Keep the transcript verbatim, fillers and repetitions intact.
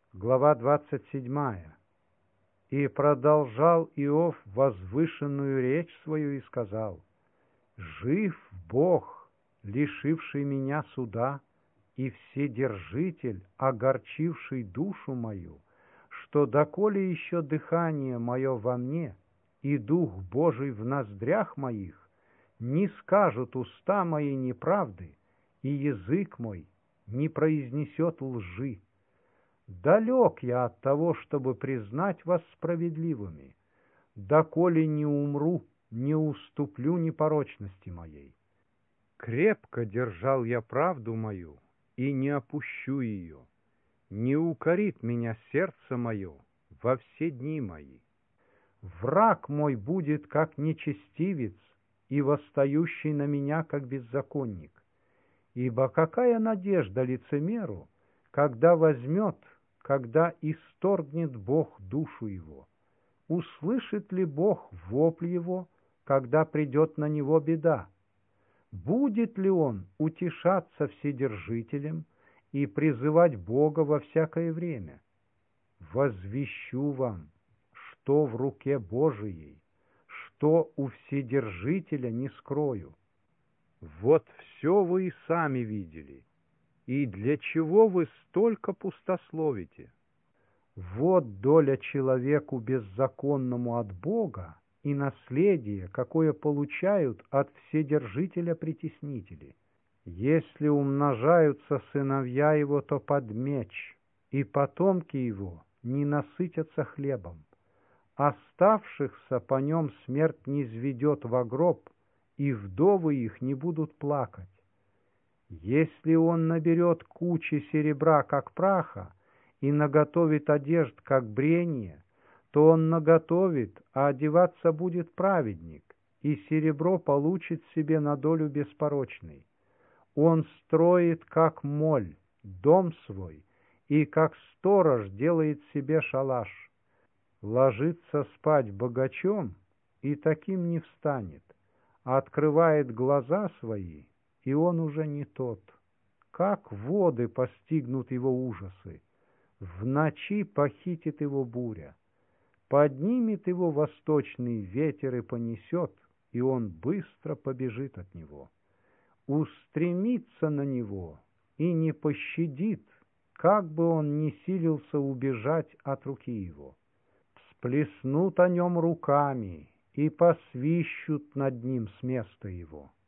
Глава двадцать седьмая. «И продолжал Иов возвышенную речь свою и сказал: Жив Бог, лишивший меня суда, и Вседержитель, огорчивший душу мою, что доколе еще дыхание мое во мне и Дух Божий в ноздрях моих, не скажут уста мои неправды, и язык мой не произнесет лжи. Далек я от того, чтобы признать вас справедливыми, доколе не умру, не уступлю непорочности моей. Крепко держал я правду мою и не опущу ее, не укорит меня сердце мое во все дни мои. Враг мой будет, как нечестивец, и восстающий на меня, как беззаконник. Ибо какая надежда лицемеру, когда возьмет, когда исторгнет Бог душу его? Услышит ли Бог вопль его, когда придет на него беда? Будет ли он утешаться Вседержителем и призывать Бога во всякое время? Возвещу вам, что в руке Божией, что у Вседержителя не скрою. Вот все вы и сами видели. И для чего вы столько пустословите? Вот доля человеку беззаконному от Бога и наследие, какое получают от Вседержителя притеснители. Если умножаются сыновья его, то под меч, и потомки его не насытятся хлебом. Оставшихся по нем смерть низведет во гроб, и вдовы их не будут плакать. Если он наберет кучи серебра, как праха, и наготовит одежд, как брение, то он наготовит, а одеваться будет праведник, и серебро получит себе на долю беспорочный. Он строит, как моль, дом свой, и как сторож делает себе шалаш. Ложится спать богачом, и таким не встанет, открывает глаза свои, и он уже не тот. Как воды постигнут его ужасы, в ночи похитит его буря, поднимет его восточный ветер и понесет, и он быстро побежит от него. Устремится на него и не пощадит, как бы он ни силился убежать от руки его. Всплеснут о нем руками и посвищут над ним с места его.